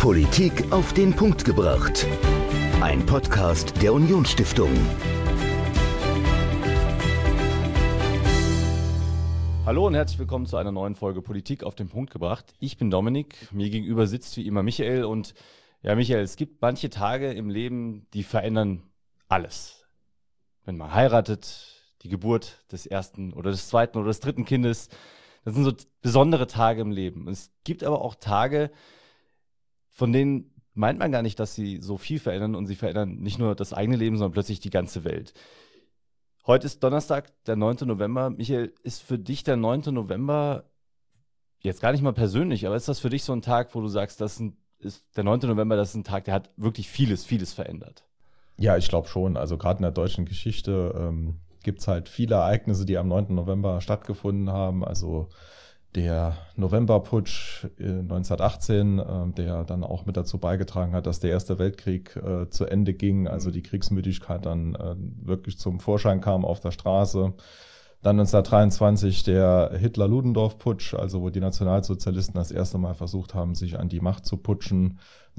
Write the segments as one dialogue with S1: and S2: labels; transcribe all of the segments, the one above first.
S1: Politik auf den Punkt gebracht. Ein Podcast der Unionsstiftung.
S2: Hallo und herzlich willkommen zu einer neuen Folge Politik auf den Punkt gebracht. Ich bin Dominik, mir gegenüber sitzt wie immer Michael und ja Michael, es gibt manche Tage im Leben, die verändern alles. Wenn man heiratet, die Geburt des ersten oder des zweiten oder des dritten Kindes, das sind so besondere Tage im Leben. Es gibt aber auch Tage, von denen meint man gar nicht, dass sie so viel verändern und sie verändern nicht nur das eigene Leben, sondern plötzlich die ganze Welt. Heute ist Donnerstag, der 9. November. Michael, ist für dich der 9. November jetzt gar nicht mal persönlich, aber ist das für dich so ein Tag, wo du sagst, ist der 9. November, das ist ein Tag, der hat wirklich vieles verändert?
S3: Ja, ich glaube schon. Also gerade in der deutschen Geschichte gibt es halt viele Ereignisse, die am 9. November stattgefunden haben. Also der Novemberputsch 1918, der dann auch mit dazu beigetragen hat, dass der Erste Weltkrieg zu Ende ging, also die Kriegsmüdigkeit dann wirklich zum Vorschein kam auf der Straße. Dann 1923 der Hitler-Ludendorff-Putsch, also wo die Nationalsozialisten das erste Mal versucht haben, sich an die Macht zu putschen.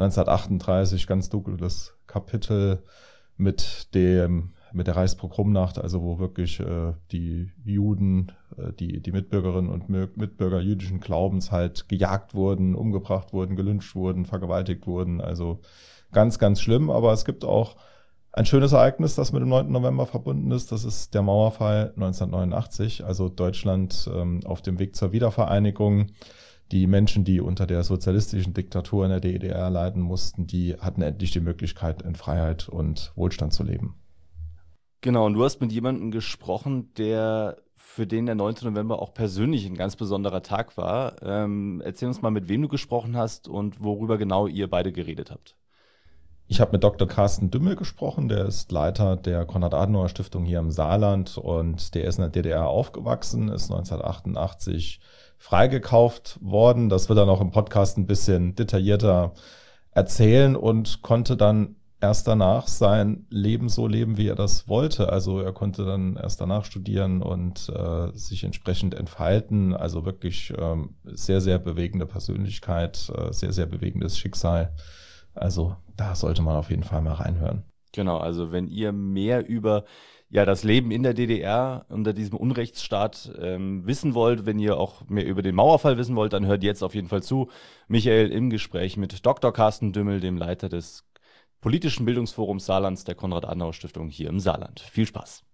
S3: 1938 ganz dunkles Kapitel mit der Reichspogromnacht, also wo wirklich die Juden, die Mitbürgerinnen und Mitbürger jüdischen Glaubens halt gejagt wurden, umgebracht wurden, gelyncht wurden, vergewaltigt wurden. Also ganz, ganz schlimm. Aber es gibt auch ein schönes Ereignis, das mit dem 9. November verbunden ist. Das ist der Mauerfall 1989, also Deutschland auf dem Weg zur Wiedervereinigung. Die Menschen, die unter der sozialistischen Diktatur in der DDR leiden mussten, die hatten endlich die Möglichkeit, in Freiheit und Wohlstand zu leben.
S2: Genau, und du hast mit jemandem gesprochen, für den der 9. November auch persönlich ein ganz besonderer Tag war. Erzähl uns mal, mit wem du gesprochen hast und worüber genau ihr beide geredet habt.
S3: Ich habe mit Dr. Carsten Dümmel gesprochen, der ist Leiter der Konrad-Adenauer-Stiftung hier im Saarland und der ist in der DDR aufgewachsen, ist 1988 freigekauft worden. Das wird er noch im Podcast ein bisschen detaillierter erzählen und konnte dann erst danach sein Leben so leben, wie er das wollte. Also er konnte dann erst danach studieren und sich entsprechend entfalten. Also wirklich sehr, sehr bewegende Persönlichkeit, sehr, sehr bewegendes Schicksal. Also da sollte man auf jeden Fall mal reinhören.
S2: Genau, also wenn ihr mehr über das Leben in der DDR unter diesem Unrechtsstaat wissen wollt, wenn ihr auch mehr über den Mauerfall wissen wollt, dann hört jetzt auf jeden Fall zu. Michael im Gespräch mit Dr. Carsten Dümmel, dem Leiter des Politischen Bildungsforums Saarlands der Konrad-Adenauer-Stiftung hier im Saarland. Viel Spaß.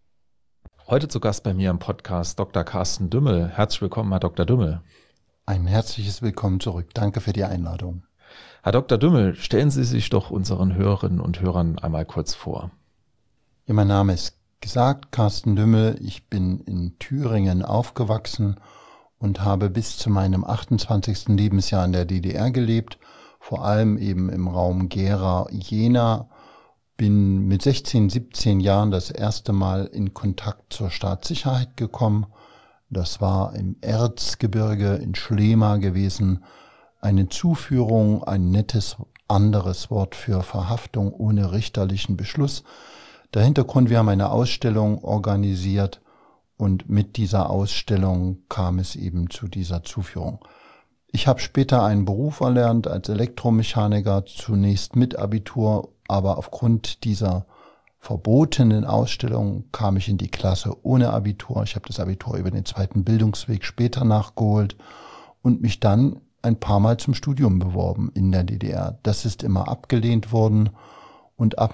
S3: Heute zu Gast bei mir im Podcast Dr. Carsten Dümmel. Herzlich willkommen, Herr Dr. Dümmel.
S4: Ein herzliches Willkommen zurück. Danke für die Einladung.
S3: Herr Dr. Dümmel, stellen Sie sich doch unseren Hörerinnen und Hörern einmal kurz vor.
S4: Ja, mein Name ist gesagt, Carsten Dümmel. Ich bin in Thüringen aufgewachsen und habe bis zu meinem 28. Lebensjahr in der DDR gelebt, vor allem eben im Raum Gera-Jena. Bin mit 16, 17 Jahren das erste Mal in Kontakt zur Staatssicherheit gekommen. Das war im Erzgebirge in Schlema gewesen. Eine Zuführung, ein nettes anderes Wort für Verhaftung ohne richterlichen Beschluss. Der Hintergrund, wir haben eine Ausstellung organisiert und mit dieser Ausstellung kam es eben zu dieser Zuführung. Ich habe später einen Beruf erlernt als Elektromechaniker, zunächst mit Abitur, aber aufgrund dieser verbotenen Ausstellung kam ich in die Klasse ohne Abitur. Ich habe das Abitur über den zweiten Bildungsweg später nachgeholt und mich dann ein paar Mal zum Studium beworben in der DDR. Das ist immer abgelehnt worden und ab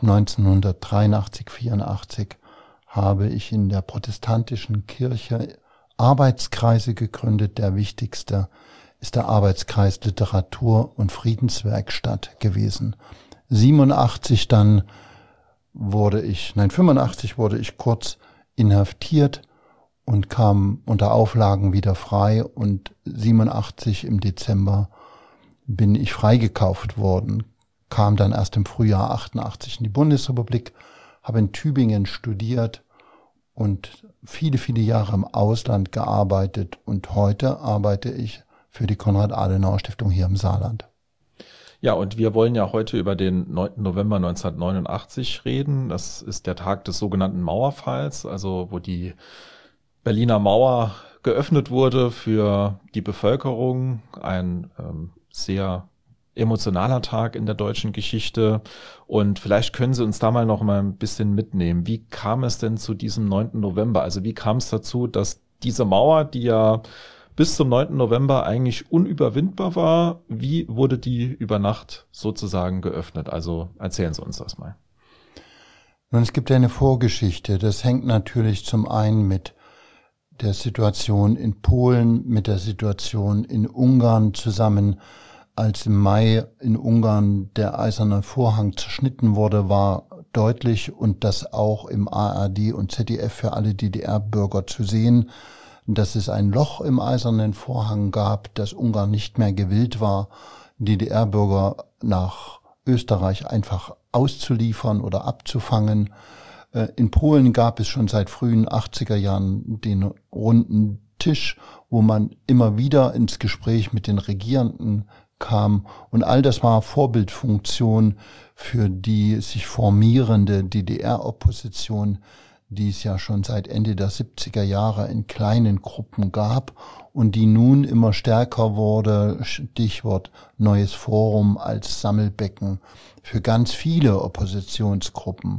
S4: 1983, 84 habe ich in der protestantischen Kirche Arbeitskreise gegründet. Der wichtigste ist der Arbeitskreis Literatur und Friedenswerkstatt gewesen. 85 wurde ich kurz inhaftiert und kam unter Auflagen wieder frei und 87 im Dezember bin ich freigekauft worden, kam dann erst im Frühjahr 88 in die Bundesrepublik, habe in Tübingen studiert und viele, viele Jahre im Ausland gearbeitet und heute arbeite ich für die Konrad-Adenauer-Stiftung hier im Saarland.
S3: Ja, und wir wollen ja heute über den 9. November 1989 reden. Das ist der Tag des sogenannten Mauerfalls, also wo die Berliner Mauer geöffnet wurde für die Bevölkerung. Ein sehr emotionaler Tag in der deutschen Geschichte. Und vielleicht können Sie uns da mal noch mal ein bisschen mitnehmen. Wie kam es denn zu diesem 9. November? Also wie kam es dazu, dass diese Mauer, die ja bis zum 9. November eigentlich unüberwindbar war, wie wurde die über Nacht sozusagen geöffnet? Also erzählen Sie uns das mal.
S4: Nun, es gibt eine Vorgeschichte. Das hängt natürlich zum einen mit der Situation in Polen, mit der Situation in Ungarn zusammen. Als im Mai in Ungarn der Eiserne Vorhang zerschnitten wurde, war deutlich und das auch im ARD und ZDF für alle DDR-Bürger zu sehen, dass es ein Loch im Eisernen Vorhang gab, dass Ungarn nicht mehr gewillt war, DDR-Bürger nach Österreich einfach auszuliefern oder abzufangen. In Polen gab es schon seit frühen 80er Jahren den runden Tisch, wo man immer wieder ins Gespräch mit den Regierenden kam. Und all das war Vorbildfunktion für die sich formierende DDR-Opposition, die es ja schon seit Ende der 70er Jahre in kleinen Gruppen gab und die nun immer stärker wurde, Stichwort Neues Forum als Sammelbecken für ganz viele Oppositionsgruppen.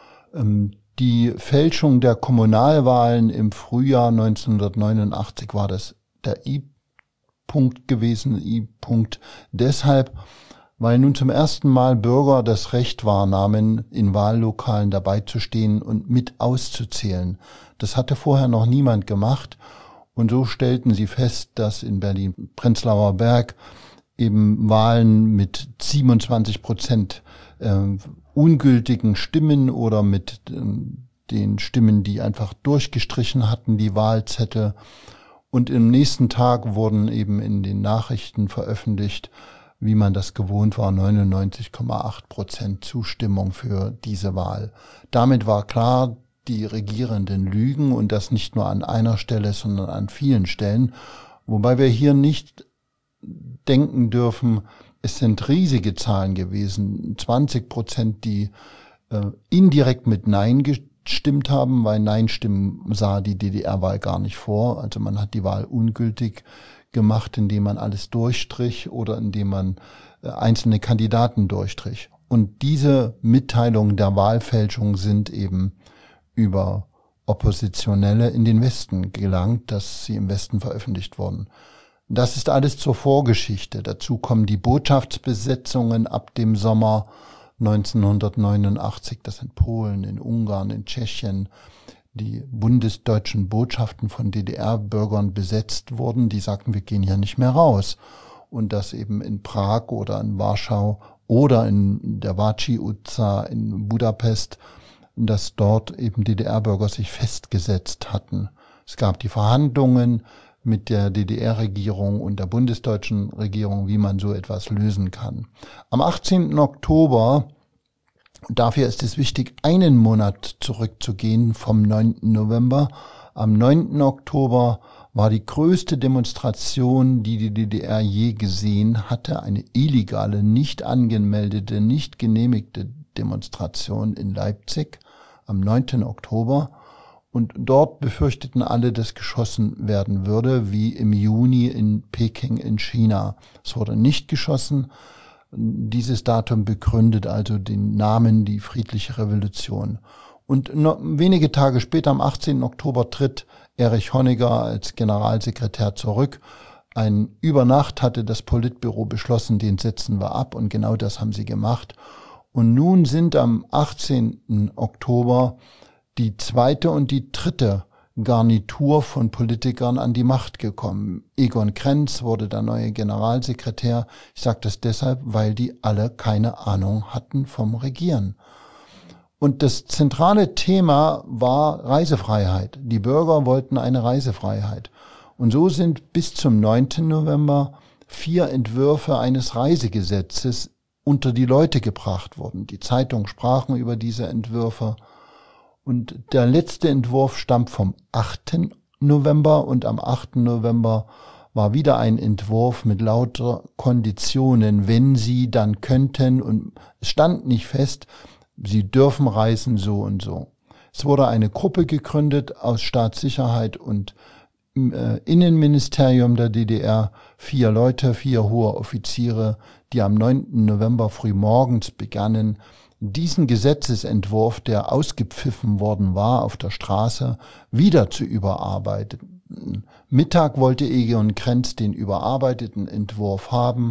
S4: Die Fälschung der Kommunalwahlen im Frühjahr 1989 war das der I-Punkt gewesen, I-Punkt deshalb, weil nun zum ersten Mal Bürger das Recht wahrnahmen, in Wahllokalen dabei zu stehen und mit auszuzählen. Das hatte vorher noch niemand gemacht und so stellten sie fest, dass in Berlin-Prenzlauer Berg eben Wahlen mit 27% ungültigen Stimmen oder mit den Stimmen, die einfach durchgestrichen hatten, die Wahlzettel. Und im nächsten Tag wurden eben in den Nachrichten veröffentlicht, wie man das gewohnt war, 99,8% Zustimmung für diese Wahl. Damit war klar, die Regierenden lügen und das nicht nur an einer Stelle, sondern an vielen Stellen. Wobei wir hier nicht denken dürfen, es sind riesige Zahlen gewesen, 20%, die indirekt mit Nein gestimmt haben, weil Nein-Stimmen sah die DDR-Wahl gar nicht vor. Also man hat die Wahl ungültig gemacht, indem man alles durchstrich oder indem man einzelne Kandidaten durchstrich. Und diese Mitteilungen der Wahlfälschung sind eben über Oppositionelle in den Westen gelangt, dass sie im Westen veröffentlicht wurden. Das ist alles zur Vorgeschichte. Dazu kommen die Botschaftsbesetzungen ab dem Sommer 1989, das in Polen, in Ungarn, in Tschechien, die bundesdeutschen Botschaften von DDR-Bürgern besetzt wurden, die sagten, wir gehen hier nicht mehr raus. Und dass eben in Prag oder in Warschau oder in der Váci utca in Budapest, dass dort eben DDR-Bürger sich festgesetzt hatten. Es gab die Verhandlungen mit der DDR-Regierung und der bundesdeutschen Regierung, wie man so etwas lösen kann. Am 18. Oktober, dafür ist es wichtig, einen Monat zurückzugehen vom 9. November. Am 9. Oktober war die größte Demonstration, die die DDR je gesehen hatte, eine illegale, nicht angemeldete, nicht genehmigte Demonstration in Leipzig am 9. Oktober. Und dort befürchteten alle, dass geschossen werden würde, wie im Juni in Peking in China. Es wurde nicht geschossen. Dieses Datum begründet also den Namen, die friedliche Revolution. Und wenige Tage später, am 18. Oktober, tritt Erich Honecker als Generalsekretär zurück. Über Nacht hatte das Politbüro beschlossen, den setzen wir ab. Und genau das haben sie gemacht. Und nun sind am 18. Oktober die zweite und die dritte Garnitur von Politikern an die Macht gekommen. Egon Krenz wurde der neue Generalsekretär. Ich sage das deshalb, weil die alle keine Ahnung hatten vom Regieren. Und das zentrale Thema war Reisefreiheit. Die Bürger wollten eine Reisefreiheit. Und so sind bis zum 9. November 4 Entwürfe eines Reisegesetzes unter die Leute gebracht worden. Die Zeitungen sprachen über diese Entwürfe. Und der letzte Entwurf stammt vom 8. November und am 8. November war wieder ein Entwurf mit lauter Konditionen, wenn sie, dann könnten, und es stand nicht fest, sie dürfen reisen so und so. Es wurde eine Gruppe gegründet aus Staatssicherheit und Innenministerium der DDR 4 Leute, 4 hohe Offiziere, die am 9. November frühmorgens begannen, diesen Gesetzesentwurf, der ausgepfiffen worden war auf der Straße, wieder zu überarbeiten. Mittag wollte Egon Krenz den überarbeiteten Entwurf haben.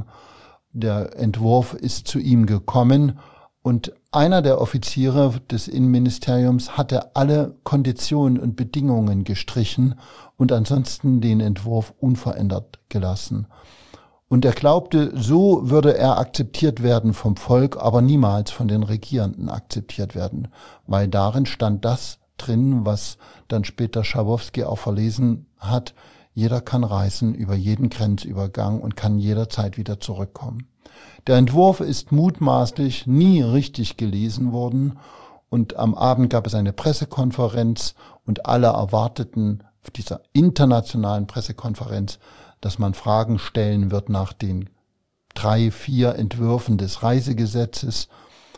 S4: Der Entwurf ist zu ihm gekommen und einer der Offiziere des Innenministeriums hatte alle Konditionen und Bedingungen gestrichen und ansonsten den Entwurf unverändert gelassen. Und er glaubte, so würde er akzeptiert werden vom Volk, aber niemals von den Regierenden akzeptiert werden, weil darin stand das drin, was dann später Schabowski auch verlesen hat: Jeder kann reisen über jeden Grenzübergang und kann jederzeit wieder zurückkommen. Der Entwurf ist mutmaßlich nie richtig gelesen worden und am Abend gab es eine Pressekonferenz und alle erwarteten auf dieser internationalen Pressekonferenz, dass man Fragen stellen wird nach den 3, 4 Entwürfen des Reisegesetzes.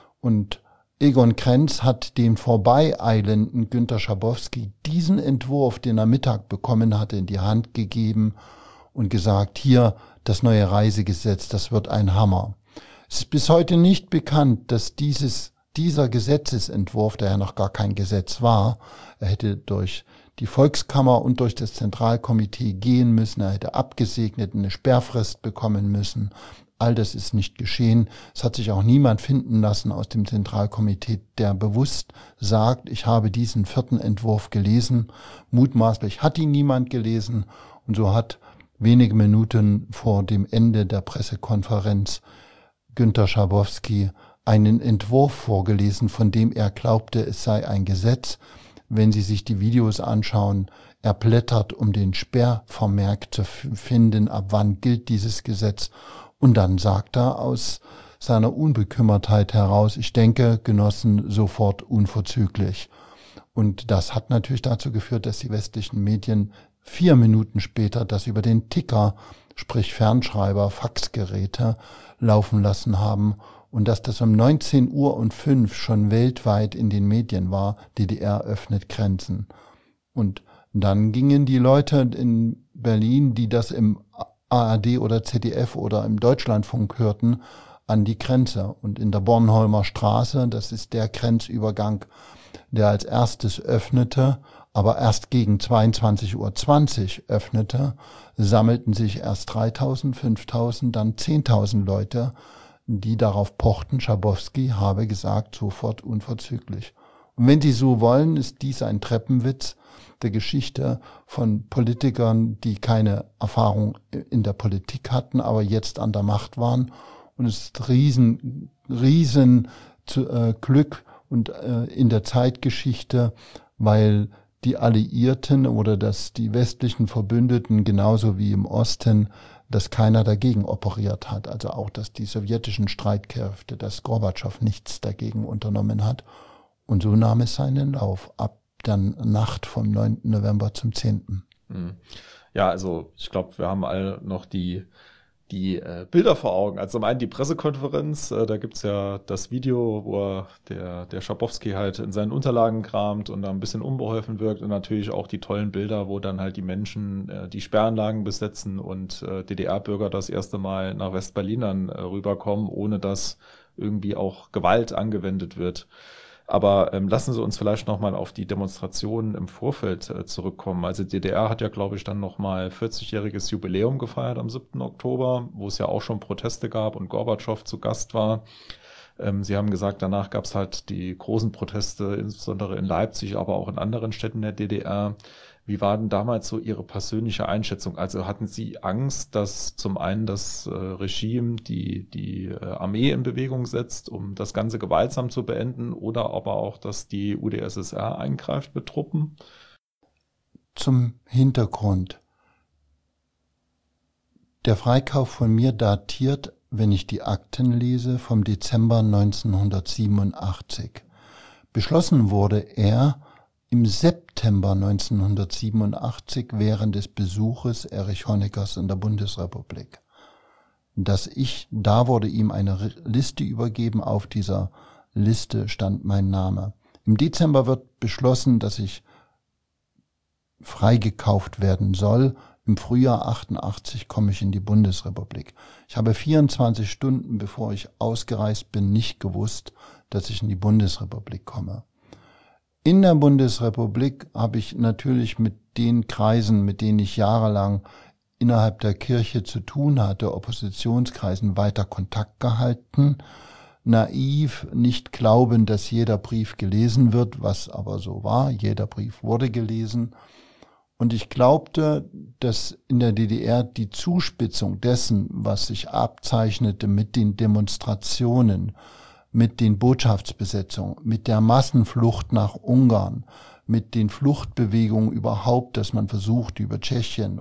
S4: Und Egon Krenz hat dem vorbeieilenden Günter Schabowski diesen Entwurf, den er Mittag bekommen hatte, in die Hand gegeben und gesagt: Hier, das neue Reisegesetz, das wird ein Hammer. Es ist bis heute nicht bekannt, dass dieser Gesetzesentwurf, der ja noch gar kein Gesetz war, er hätte durch die Volkskammer und durch das Zentralkomitee gehen müssen, er hätte abgesegnet, eine Sperrfrist bekommen müssen. All das ist nicht geschehen. Es hat sich auch niemand finden lassen aus dem Zentralkomitee, der bewusst sagt: Ich habe diesen 4. Entwurf gelesen. Mutmaßlich hat ihn niemand gelesen. Und so hat wenige Minuten vor dem Ende der Pressekonferenz Günter Schabowski einen Entwurf vorgelesen, von dem er glaubte, es sei ein Gesetz. Wenn Sie sich die Videos anschauen, er blättert, um den Sperrvermerk zu finden, ab wann gilt dieses Gesetz. Und dann sagt er aus seiner Unbekümmertheit heraus: Ich denke, Genossen, sofort unverzüglich. Und das hat natürlich dazu geführt, dass die westlichen Medien 4 Minuten später das über den Ticker, sprich Fernschreiber, Faxgeräte, laufen lassen haben und dass das um 19:05 Uhr schon weltweit in den Medien war: DDR öffnet Grenzen. Und dann gingen die Leute in Berlin, die das im ARD oder ZDF oder im Deutschlandfunk hörten, an die Grenze. Und in der Bornholmer Straße, das ist der Grenzübergang, der als erstes öffnete, aber erst gegen 22:20 Uhr öffnete, sammelten sich erst 3.000, 5.000, dann 10.000 Leute, die darauf pochten, Schabowski habe gesagt, sofort unverzüglich. Und wenn Sie so wollen, ist dies ein Treppenwitz der Geschichte von Politikern, die keine Erfahrung in der Politik hatten, aber jetzt an der Macht waren. Und es ist riesen Glück und in der Zeitgeschichte, weil die Alliierten oder die westlichen Verbündeten genauso wie im Osten, dass keiner dagegen operiert hat. Also auch, dass die sowjetischen Streitkräfte, dass Gorbatschow nichts dagegen unternommen hat. Und so nahm es seinen Lauf ab der Nacht vom 9. November zum 10.
S3: Ja, also ich glaube, wir haben alle noch die Bilder vor Augen. Also zum einen die Pressekonferenz, da gibt's ja das Video, wo der Schabowski halt in seinen Unterlagen kramt und da ein bisschen unbeholfen wirkt und natürlich auch die tollen Bilder, wo dann halt die Menschen die Sperranlagen besetzen und DDR-Bürger das erste Mal nach West-Berlin dann rüberkommen, ohne dass irgendwie auch Gewalt angewendet wird. Aber lassen Sie uns vielleicht nochmal auf die Demonstrationen im Vorfeld zurückkommen. Also die DDR hat ja, glaube ich, dann nochmal 40-jähriges Jubiläum gefeiert am 7. Oktober, wo es ja auch schon Proteste gab und Gorbatschow zu Gast war. Sie haben gesagt, danach gab es halt die großen Proteste, insbesondere in Leipzig, aber auch in anderen Städten der DDR. Wie war denn damals so Ihre persönliche Einschätzung? Also hatten Sie Angst, dass zum einen das Regime die Armee in Bewegung setzt, um das Ganze gewaltsam zu beenden, oder aber auch, dass die UdSSR eingreift mit Truppen?
S4: Zum Hintergrund. Der Freikauf von mir datiert, wenn ich die Akten lese, vom Dezember 1987. Beschlossen wurde er im September 1987 während des Besuches Erich Honeckers in der Bundesrepublik. Da wurde ihm eine Liste übergeben, auf dieser Liste stand mein Name. Im Dezember wird beschlossen, dass ich freigekauft werden soll. Im Frühjahr 88 komme ich in die Bundesrepublik. Ich habe 24 Stunden, bevor ich ausgereist bin, nicht gewusst, dass ich in die Bundesrepublik komme. In der Bundesrepublik habe ich natürlich mit den Kreisen, mit denen ich jahrelang innerhalb der Kirche zu tun hatte, Oppositionskreisen, weiter Kontakt gehalten. Naiv, nicht glauben, dass jeder Brief gelesen wird, was aber so war. Jeder Brief wurde gelesen. Und ich glaubte, dass in der DDR die Zuspitzung dessen, was sich abzeichnete mit den Demonstrationen, mit den Botschaftsbesetzungen, mit der Massenflucht nach Ungarn, mit den Fluchtbewegungen überhaupt, dass man versucht, über Tschechien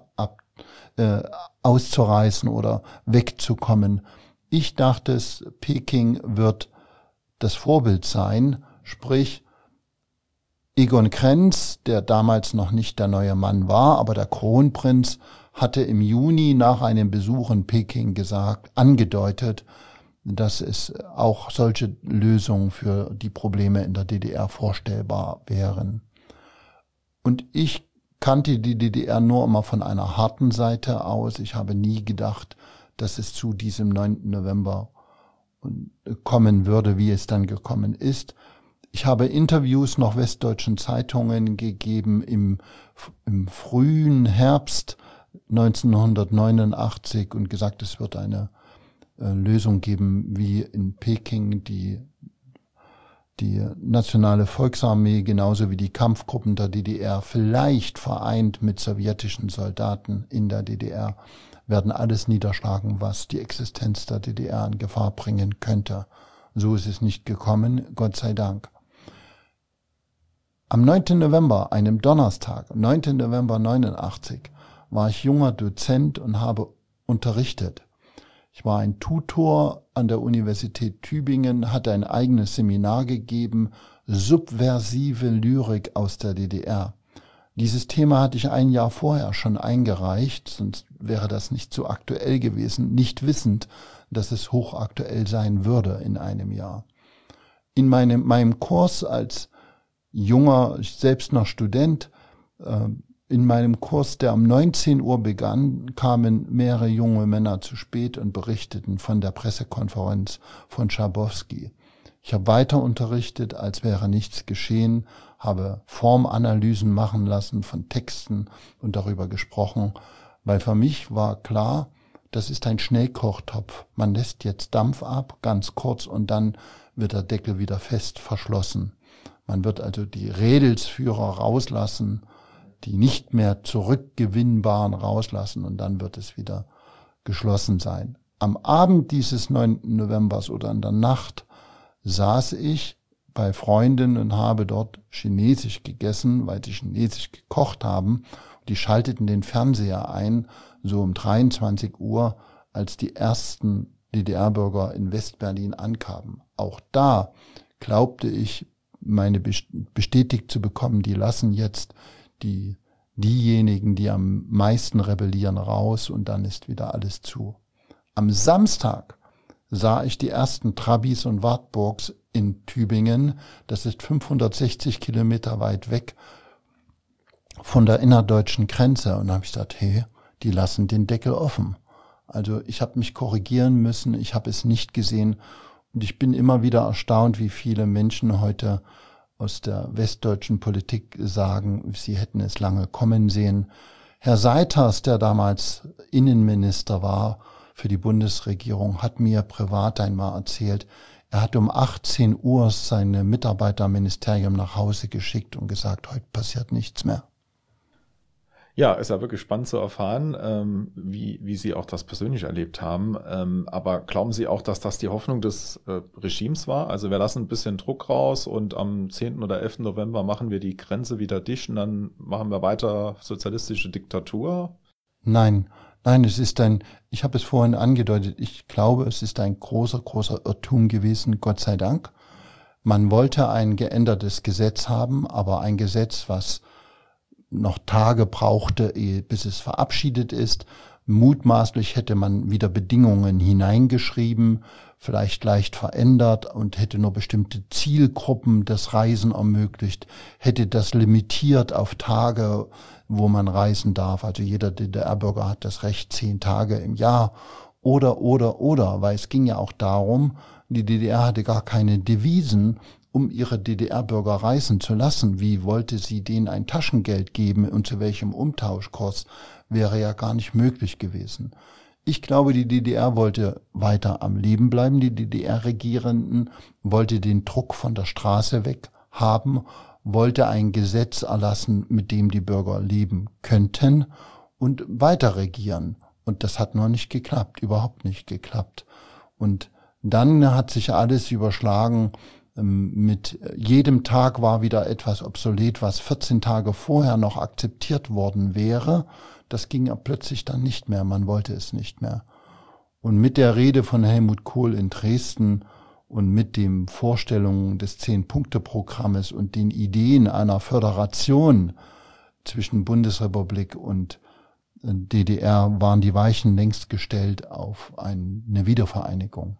S4: auszureißen oder wegzukommen. Ich dachte, Peking wird das Vorbild sein, sprich Egon Krenz, der damals noch nicht der neue Mann war, aber der Kronprinz, hatte im Juni nach einem Besuch in Peking angedeutet, dass es auch solche Lösungen für die Probleme in der DDR vorstellbar wären. Und ich kannte die DDR nur immer von einer harten Seite aus. Ich habe nie gedacht, dass es zu diesem 9. November kommen würde, wie es dann gekommen ist. Ich habe Interviews noch westdeutschen Zeitungen gegeben im frühen Herbst 1989 und gesagt, es wird eine Lösung geben, wie in Peking die Nationale Volksarmee genauso wie die Kampfgruppen der DDR, vielleicht vereint mit sowjetischen Soldaten in der DDR, werden alles niederschlagen, was die Existenz der DDR in Gefahr bringen könnte. So ist es nicht gekommen, Gott sei Dank. Am 9. November, einem Donnerstag, 9. November 89, war ich junger Dozent und habe unterrichtet. Ich war ein Tutor an der Universität Tübingen, hatte ein eigenes Seminar gegeben, subversive Lyrik aus der DDR. Dieses Thema hatte ich ein Jahr vorher schon eingereicht, sonst wäre das nicht so aktuell gewesen, nicht wissend, dass es hochaktuell sein würde in einem Jahr. In meinem Kurs als junger, selbst noch Student, in meinem Kurs, der um 19 Uhr begann, kamen mehrere junge Männer zu spät und berichteten von der Pressekonferenz von Schabowski. Ich habe weiter unterrichtet, als wäre nichts geschehen, habe Formanalysen machen lassen von Texten und darüber gesprochen, weil für mich war klar, das ist ein Schnellkochtopf. Man lässt jetzt Dampf ab, ganz kurz, und dann wird der Deckel wieder fest verschlossen. Man wird also die Rädelsführer rauslassen, die nicht mehr zurückgewinnbaren rauslassen, und dann wird es wieder geschlossen sein. Am Abend dieses 9. Novembers oder in der Nacht saß ich bei Freunden und habe dort Chinesisch gegessen, weil sie Chinesisch gekocht haben. Die schalteten den Fernseher ein, so um 23 Uhr, als die ersten DDR-Bürger in Westberlin ankamen. Auch da glaubte ich, meine bestätigt zu bekommen, die lassen jetzt diejenigen, die am meisten rebellieren, raus, und dann ist wieder alles zu. Am Samstag sah ich die ersten Trabis und Wartburgs in Tübingen. Das ist 560 Kilometer weit weg von der innerdeutschen Grenze. Und da habe ich gesagt, hey, die lassen den Deckel offen. Also ich habe mich korrigieren müssen, ich habe es nicht gesehen. Und ich bin immer wieder erstaunt, wie viele Menschen heute aus der westdeutschen Politik sagen, sie hätten es lange kommen sehen. Herr Seiters, der damals Innenminister war für die Bundesregierung, hat mir privat einmal erzählt, er hat um 18 Uhr seine Mitarbeiterministerium nach Hause geschickt und gesagt, heute passiert nichts mehr.
S3: Ja, ist ja wirklich spannend zu erfahren, wie Sie auch das persönlich erlebt haben. Aber glauben Sie auch, dass das die Hoffnung des Regimes war? Also wir lassen ein bisschen Druck raus und am 10. oder 11. November machen wir die Grenze wieder dicht und dann machen wir weiter sozialistische Diktatur?
S4: Nein, ich habe es vorhin angedeutet, ich glaube, es ist ein großer Irrtum gewesen, Gott sei Dank. Man wollte ein geändertes Gesetz haben, aber ein Gesetz, was noch Tage brauchte, bis es verabschiedet ist. Mutmaßlich hätte man wieder Bedingungen hineingeschrieben, vielleicht leicht verändert und hätte nur bestimmte Zielgruppen das Reisen ermöglicht, hätte das limitiert auf Tage, wo man reisen darf. Also jeder DDR-Bürger hat das Recht 10 Tage im Jahr oder, weil es ging ja auch darum, die DDR hatte gar keine Devisen, um ihre DDR-Bürger reisen zu lassen. Wie wollte sie denen ein Taschengeld geben und zu welchem Umtauschkurs? Wäre ja gar nicht möglich gewesen. Ich glaube, die DDR wollte weiter am Leben bleiben. Die DDR-Regierenden wollte den Druck von der Straße weg haben, wollte ein Gesetz erlassen, mit dem die Bürger leben könnten und weiter regieren. Und das hat nur nicht geklappt, überhaupt nicht geklappt. Und dann hat sich alles überschlagen. Mit jedem Tag war wieder etwas obsolet, was 14 Tage vorher noch akzeptiert worden wäre. Das ging ja plötzlich dann nicht mehr, man wollte es nicht mehr. Und mit der Rede von Helmut Kohl in Dresden und mit den Vorstellungen des 10-Punkte-Programmes und den Ideen einer Föderation zwischen Bundesrepublik und DDR waren die Weichen längst gestellt auf eine Wiedervereinigung.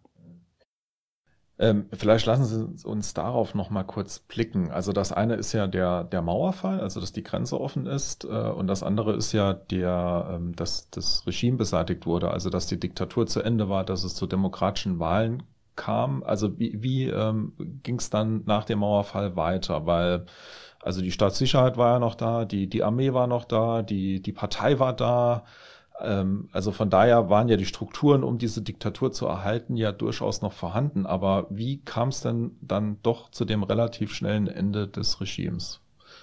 S3: Vielleicht lassen Sie uns darauf noch mal kurz blicken. Also das eine ist ja der Mauerfall, also dass die Grenze offen ist, und das andere ist ja dass das Regime beseitigt wurde, also dass die Diktatur zu Ende war, dass es zu demokratischen Wahlen kam. Also wie ging es dann nach dem Mauerfall weiter? Weil also die Staatssicherheit war ja noch da, die Armee war noch da, die Partei war da. Also von daher waren ja die Strukturen, um diese Diktatur zu erhalten, ja durchaus noch vorhanden. Aber wie kam es denn dann doch zu dem relativ schnellen Ende des Regimes?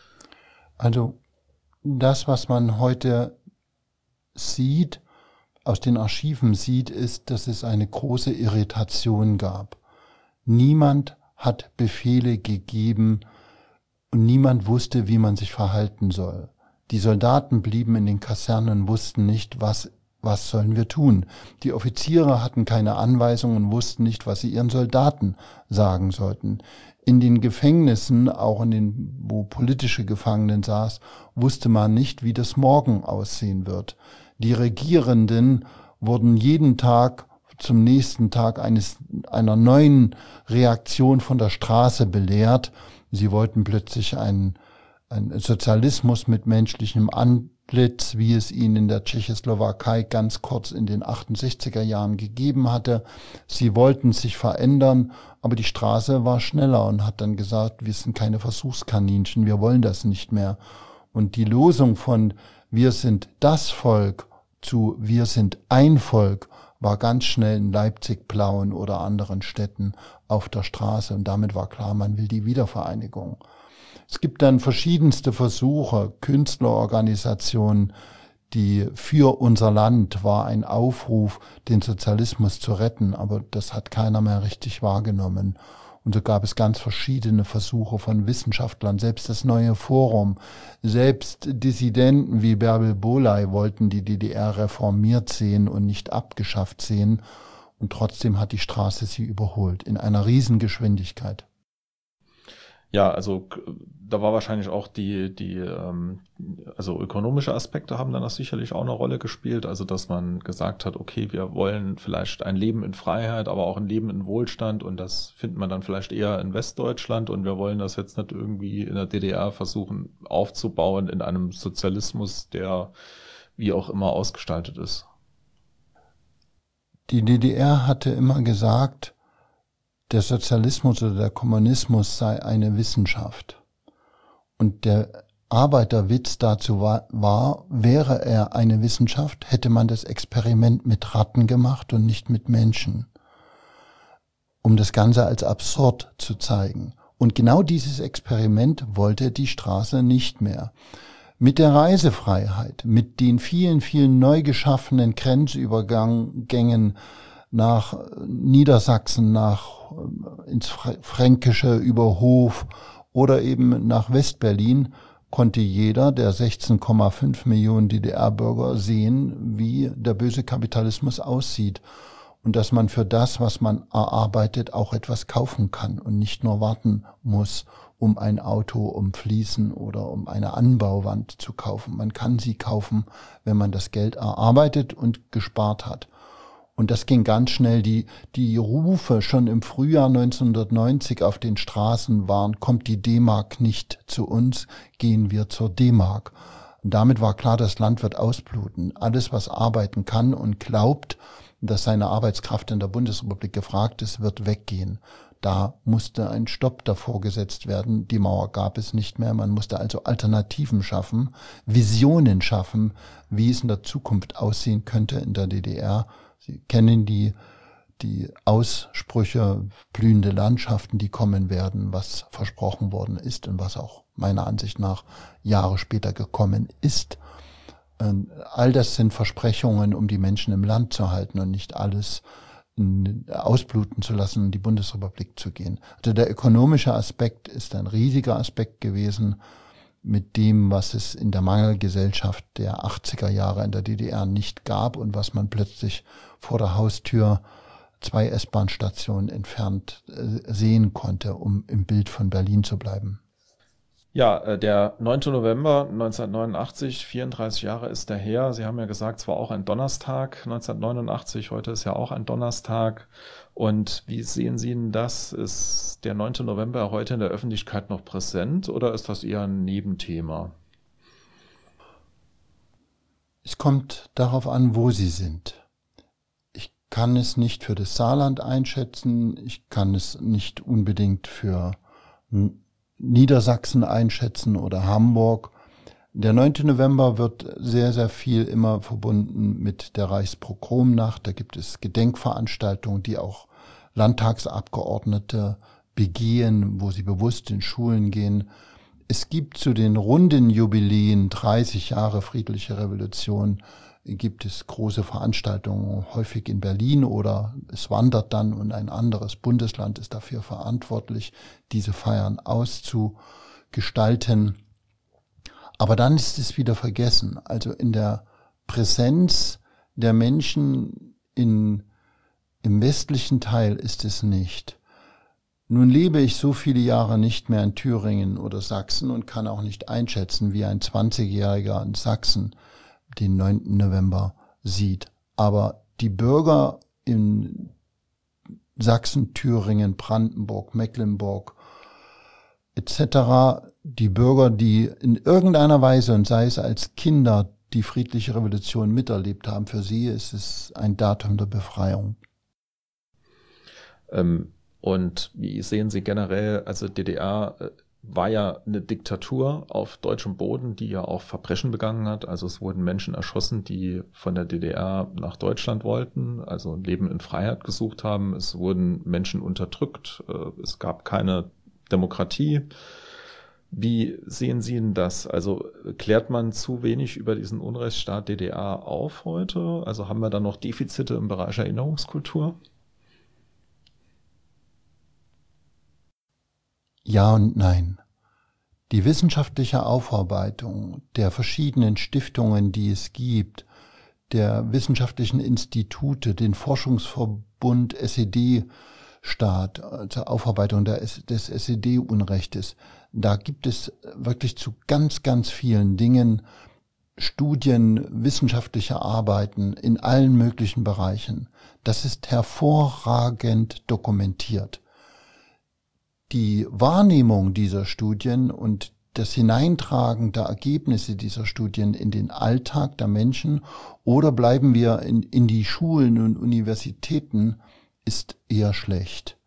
S4: Also das, was man heute sieht, aus den Archiven sieht, ist, dass es eine große Irritation gab. Niemand hat Befehle gegeben und niemand wusste, wie man sich verhalten soll. Die Soldaten blieben in den Kasernen und wussten nicht, was sollen wir tun. Die Offiziere hatten keine Anweisungen und wussten nicht, was sie ihren Soldaten sagen sollten. In den Gefängnissen, auch wo politische Gefangenen saß, wusste man nicht, wie das morgen aussehen wird. Die Regierenden wurden jeden Tag zum nächsten Tag einer neuen Reaktion von der Straße belehrt. Sie wollten plötzlich ein Sozialismus mit menschlichem Antlitz, wie es ihn in der Tschechoslowakei ganz kurz in den 68er Jahren gegeben hatte. Sie wollten sich verändern, aber die Straße war schneller und hat dann gesagt, wir sind keine Versuchskaninchen, wir wollen das nicht mehr. Und die Losung von wir sind das Volk zu wir sind ein Volk war ganz schnell in Leipzig, Plauen oder anderen Städten auf der Straße. Und damit war klar, man will die Wiedervereinigung. Es gibt dann verschiedenste Versuche, Künstlerorganisationen, die für unser Land war ein Aufruf, den Sozialismus zu retten, aber das hat keiner mehr richtig wahrgenommen. Und so gab es ganz verschiedene Versuche von Wissenschaftlern, selbst das Neue Forum, selbst Dissidenten wie Bärbel Bohley wollten die DDR reformiert sehen und nicht abgeschafft sehen. Und trotzdem hat die Straße sie überholt, in einer Riesengeschwindigkeit.
S3: Ja, also da war wahrscheinlich auch also ökonomische Aspekte haben dann das sicherlich auch eine Rolle gespielt. Also dass man gesagt hat, okay, wir wollen vielleicht ein Leben in Freiheit, aber auch ein Leben in Wohlstand und das findet man dann vielleicht eher in Westdeutschland und wir wollen das jetzt nicht irgendwie in der DDR versuchen aufzubauen in einem Sozialismus, der wie auch immer ausgestaltet ist.
S4: Die DDR hatte immer gesagt, der Sozialismus oder der Kommunismus sei eine Wissenschaft. Und der Arbeiterwitz dazu war, wäre er eine Wissenschaft, hätte man das Experiment mit Ratten gemacht und nicht mit Menschen, um das Ganze als absurd zu zeigen. Und genau dieses Experiment wollte die Straße nicht mehr. Mit der Reisefreiheit, mit den vielen, vielen neu geschaffenen Grenzübergängen nach Niedersachsen, ins Fränkische über Hof oder eben nach Westberlin, konnte jeder der 16,5 Millionen DDR-Bürger sehen, wie der böse Kapitalismus aussieht. und dass man für das, was man erarbeitet, auch etwas kaufen kann und nicht nur warten muss, um ein Auto, um Fliesen oder um eine Anbauwand zu kaufen. Man kann sie kaufen, wenn man das Geld erarbeitet und gespart hat. Und das ging ganz schnell. Die Rufe schon im Frühjahr 1990 auf den Straßen waren, kommt die D-Mark nicht zu uns, gehen wir zur D-Mark. Und damit war klar, das Land wird ausbluten. Alles, was arbeiten kann und glaubt, dass seine Arbeitskraft in der Bundesrepublik gefragt ist, wird weggehen. Da musste ein Stopp davor gesetzt werden. Die Mauer gab es nicht mehr. Man musste also Alternativen schaffen, Visionen schaffen, wie es in der Zukunft aussehen könnte in der DDR. Sie kennen die Aussprüche, blühende Landschaften, die kommen werden, was versprochen worden ist und was auch meiner Ansicht nach Jahre später gekommen ist. All das sind Versprechungen, um die Menschen im Land zu halten und nicht alles ausbluten zu lassen, in die Bundesrepublik zu gehen. Also der ökonomische Aspekt ist ein riesiger Aspekt gewesen mit dem, was es in der Mangelgesellschaft der 80er Jahre in der DDR nicht gab und was man plötzlich vor der Haustür 2 S-Bahn-Stationen entfernt sehen konnte, um im Bild von Berlin zu bleiben.
S3: Ja, der 9. November 1989, 34 Jahre ist der her. Sie haben ja gesagt, es war auch ein Donnerstag 1989, heute ist ja auch ein Donnerstag. Und wie sehen Sie denn das? Ist der 9. November heute in der Öffentlichkeit noch präsent oder ist das eher ein Nebenthema?
S4: Es kommt darauf an, wo Sie sind. Ich kann es nicht für das Saarland einschätzen, ich kann es nicht unbedingt für Niedersachsen einschätzen oder Hamburg. Der 9. November wird sehr, sehr viel immer verbunden mit der Reichspogromnacht. Da gibt es Gedenkveranstaltungen, die auch Landtagsabgeordnete begehen, wo sie bewusst in Schulen gehen. Es gibt zu den runden Jubiläen, 30 Jahre friedliche Revolution, gibt es große Veranstaltungen, häufig in Berlin oder es wandert dann und ein anderes Bundesland ist dafür verantwortlich, diese Feiern auszugestalten. Aber dann ist es wieder vergessen. Also in der Präsenz der Menschen im westlichen Teil ist es nicht. Nun lebe ich so viele Jahre nicht mehr in Thüringen oder Sachsen und kann auch nicht einschätzen, wie ein 20-Jähriger in Sachsen den 9. November sieht. Aber die Bürger in Sachsen, Thüringen, Brandenburg, Mecklenburg etc., die Bürger, die in irgendeiner Weise, und sei es als Kinder, die friedliche Revolution miterlebt haben, für sie ist es ein Datum der Befreiung.
S3: Und wie sehen Sie generell, also DDR war ja eine Diktatur auf deutschem Boden, die ja auch Verbrechen begangen hat. Also es wurden Menschen erschossen, die von der DDR nach Deutschland wollten, also ein Leben in Freiheit gesucht haben. Es wurden Menschen unterdrückt. Es gab keine Demokratie. Wie sehen Sie denn das? Also klärt man zu wenig über diesen Unrechtsstaat DDR auf heute? Also haben wir da noch Defizite im Bereich Erinnerungskultur?
S4: Ja und nein. Die wissenschaftliche Aufarbeitung der verschiedenen Stiftungen, die es gibt, der wissenschaftlichen Institute, den Forschungsverbund SED-Staat, zur Aufarbeitung des SED-Unrechtes, da gibt es wirklich zu ganz, ganz vielen Dingen Studien, wissenschaftliche Arbeiten in allen möglichen Bereichen. Das ist hervorragend dokumentiert. Die Wahrnehmung dieser Studien und das Hineintragen der Ergebnisse dieser Studien in den Alltag der Menschen oder bleiben wir in die Schulen und Universitäten, ist eher schlecht.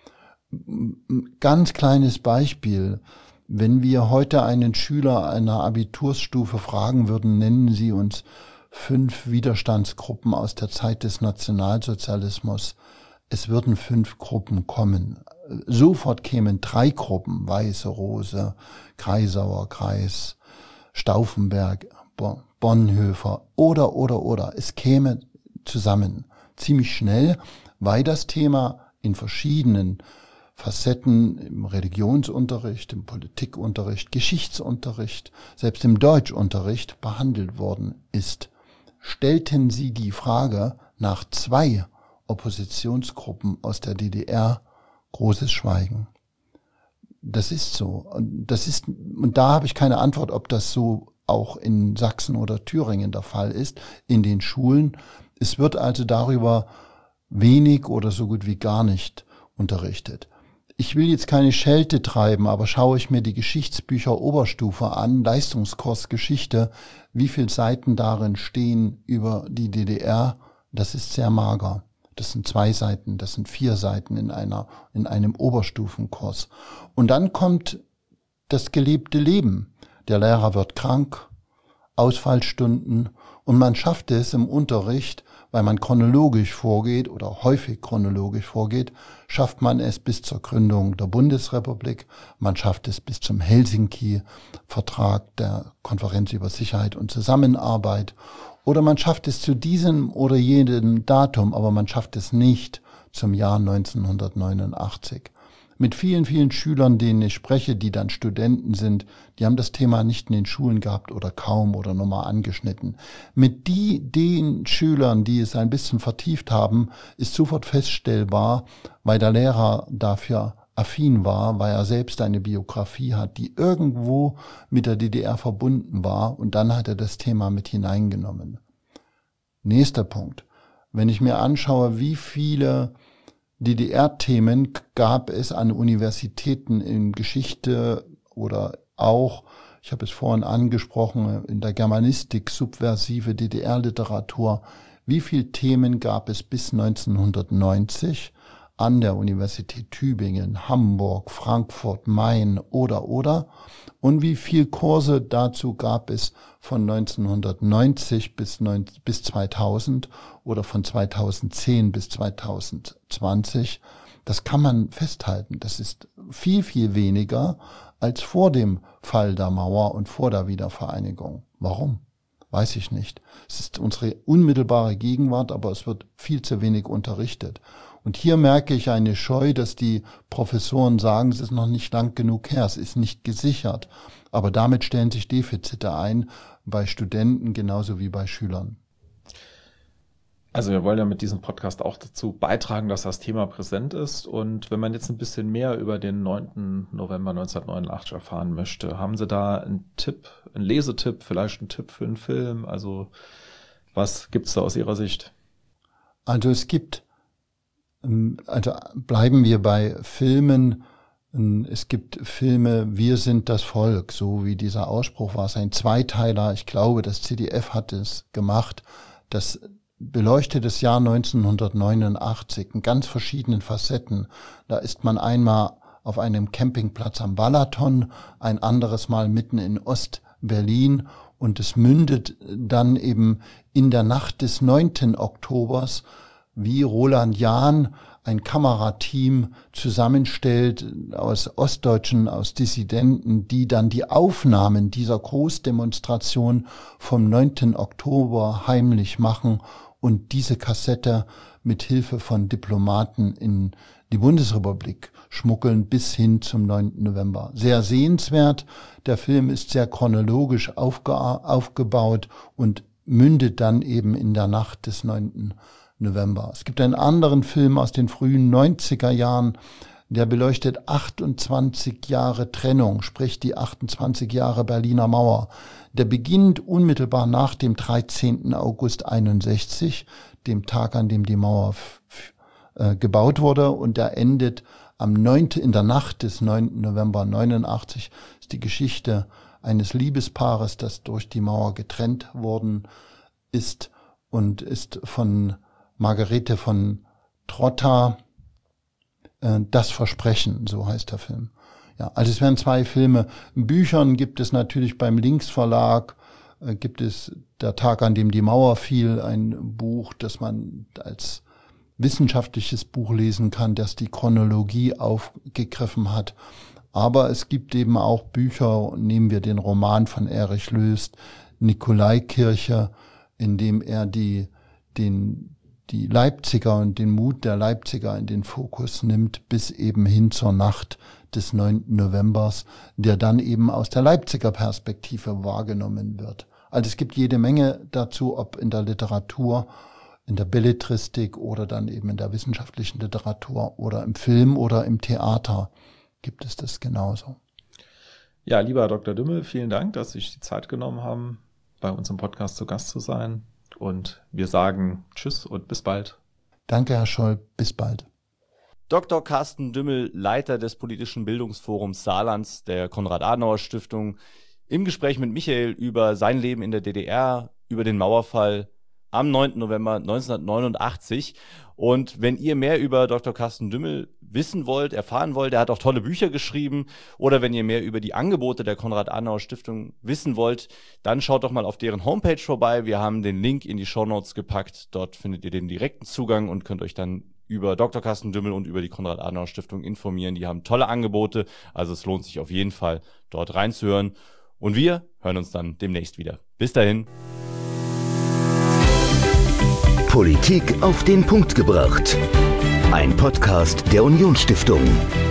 S4: Ganz kleines Beispiel. Wenn wir heute einen Schüler einer Abitursstufe fragen würden, nennen Sie uns 5 Widerstandsgruppen aus der Zeit des Nationalsozialismus, es würden 5 Gruppen kommen. Sofort kämen 3 Gruppen, Weiße Rose, Kreisauer Kreis, Stauffenberg, Bonhoeffer oder. Es käme zusammen ziemlich schnell, weil das Thema in verschiedenen Facetten im Religionsunterricht, im Politikunterricht, Geschichtsunterricht, selbst im Deutschunterricht behandelt worden ist. Stellten Sie die Frage nach 2 Oppositionsgruppen aus der DDR großes Schweigen. Das ist so. Und da habe ich keine Antwort, ob das so auch in Sachsen oder Thüringen der Fall ist, in den Schulen. Es wird also darüber wenig oder so gut wie gar nicht unterrichtet. Ich will jetzt keine Schelte treiben, aber schaue ich mir die Geschichtsbücher Oberstufe an, Leistungskurs Geschichte, wie viele Seiten darin stehen über die DDR, das ist sehr mager. Das sind 2 Seiten, das sind 4 Seiten in einem Oberstufenkurs. Und dann kommt das gelebte Leben. Der Lehrer wird krank, Ausfallstunden, und man schafft es im Unterricht, weil man chronologisch vorgeht oder häufig chronologisch vorgeht, schafft man es bis zur Gründung der Bundesrepublik, man schafft es bis zum Helsinki-Vertrag der Konferenz über Sicherheit und Zusammenarbeit, oder man schafft es zu diesem oder jenem Datum, aber man schafft es nicht zum Jahr 1989. Mit vielen, vielen Schülern, denen ich spreche, die dann Studenten sind, die haben das Thema nicht in den Schulen gehabt oder kaum oder nur mal angeschnitten. Mit den Schülern, die es ein bisschen vertieft haben, ist sofort feststellbar, weil der Lehrer dafür affin war, weil er selbst eine Biografie hat, die irgendwo mit der DDR verbunden war, und dann hat er das Thema mit hineingenommen. Nächster Punkt. Wenn ich mir anschaue, wie viele DDR-Themen gab es an Universitäten in Geschichte oder auch, ich habe es vorhin angesprochen, in der Germanistik, subversive DDR-Literatur. Wie viele Themen gab es bis 1990 an der Universität Tübingen, Hamburg, Frankfurt, Main oder? Und wie viele Kurse dazu gab es von 1990 bis 2000 oder von 2010 bis 2020? Das kann man festhalten. Das ist viel, viel weniger als vor dem Fall der Mauer und vor der Wiedervereinigung. Warum? Weiß ich nicht. Es ist unsere unmittelbare Gegenwart, aber es wird viel zu wenig unterrichtet. Und hier merke ich eine Scheu, dass die Professoren sagen, es ist noch nicht lang genug her, es ist nicht gesichert. Aber damit stellen sich Defizite ein, bei Studenten genauso wie bei Schülern.
S3: Also wir wollen ja mit diesem Podcast auch dazu beitragen, dass das Thema präsent ist. Und wenn man jetzt ein bisschen mehr über den 9. November 1989 erfahren möchte, haben Sie da einen Tipp, einen Lesetipp, vielleicht einen Tipp für einen Film? Also was gibt's da aus Ihrer Sicht?
S4: Also bleiben wir bei Filmen. Es gibt Filme, wir sind das Volk, so wie dieser Ausspruch war. Es ist ein Zweiteiler, ich glaube, das ZDF hat es gemacht. Das beleuchtet das Jahr 1989 in ganz verschiedenen Facetten. Da ist man einmal auf einem Campingplatz am Balaton, ein anderes Mal mitten in Ost-Berlin, und es mündet dann eben in der Nacht des 9. Oktobers, wie Roland Jahn ein Kamerateam zusammenstellt aus Ostdeutschen, aus Dissidenten, die dann die Aufnahmen dieser Großdemonstration vom 9. Oktober heimlich machen und diese Kassette mit Hilfe von Diplomaten in die Bundesrepublik schmuggeln bis hin zum 9. November. Sehr sehenswert. Der Film ist sehr chronologisch aufgebaut und mündet dann eben in der Nacht des 9. November. Es gibt einen anderen Film aus den frühen 90er Jahren, der beleuchtet 28 Jahre Trennung, sprich die 28 Jahre Berliner Mauer. Der beginnt unmittelbar nach dem 13. August 61, dem Tag, an dem die Mauer gebaut wurde, und der endet in der Nacht des 9. November 89. Das ist die Geschichte eines Liebespaares, das durch die Mauer getrennt worden ist, und ist von Margarete von Trotta, Das Versprechen, so heißt der Film. Ja, also es werden 2 Filme. In Büchern gibt es natürlich beim Links Verlag, gibt es Der Tag, an dem die Mauer fiel, ein Buch, das man als wissenschaftliches Buch lesen kann, das die Chronologie aufgegriffen hat. Aber es gibt eben auch Bücher, nehmen wir den Roman von Erich Löst, Nikolaikirche, in dem er die Leipziger und den Mut der Leipziger in den Fokus nimmt, bis eben hin zur Nacht des 9. Novembers, der dann eben aus der Leipziger Perspektive wahrgenommen wird. Also es gibt jede Menge dazu, ob in der Literatur, in der Belletristik oder dann eben in der wissenschaftlichen Literatur oder im Film oder im Theater gibt es das genauso.
S3: Ja, lieber Herr Dr. Dümmel, vielen Dank, dass Sie sich die Zeit genommen haben, bei uns im Podcast zu Gast zu sein. Und wir sagen Tschüss und bis bald.
S4: Danke, Herr Scholl. Bis bald.
S2: Dr. Carsten Dümmel, Leiter des Politischen Bildungsforums Saarlands der Konrad-Adenauer-Stiftung, im Gespräch mit Michael über sein Leben in der DDR, über den Mauerfall am 9. November 1989. Und wenn ihr mehr über Dr. Carsten Dümmel wissen wollt, erfahren wollt, er hat auch tolle Bücher geschrieben, oder wenn ihr mehr über die Angebote der Konrad-Adenauer-Stiftung wissen wollt, dann schaut doch mal auf deren Homepage vorbei. Wir haben den Link in die Shownotes gepackt. Dort findet ihr den direkten Zugang und könnt euch dann über Dr. Carsten Dümmel und über die Konrad-Adenauer-Stiftung informieren. Die haben tolle Angebote, also es lohnt sich auf jeden Fall, dort reinzuhören. Und wir hören uns dann demnächst wieder. Bis dahin.
S1: Politik auf den Punkt gebracht. Ein Podcast der Unionsstiftung.